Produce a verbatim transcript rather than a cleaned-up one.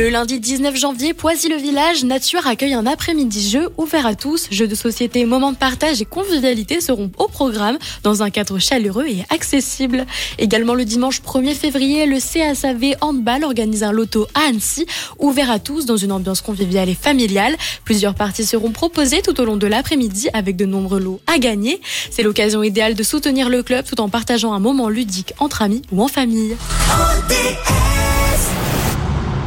Le lundi dix-neuf janvier, Poisy-le-Village Nature accueille un après-midi jeu ouvert à tous. Jeux de société, moments de partage et convivialité seront au programme dans un cadre chaleureux et accessible. Également le dimanche premier février, le C S A V Handball organise un loto à Annecy, ouvert à tous dans une ambiance conviviale et familiale. Plusieurs parties seront proposées tout au long de l'après-midi avec de nombreux lots à gagner. C'est l'occasion idéale de soutenir le club tout en partageant un moment ludique entre amis ou en famille. O D R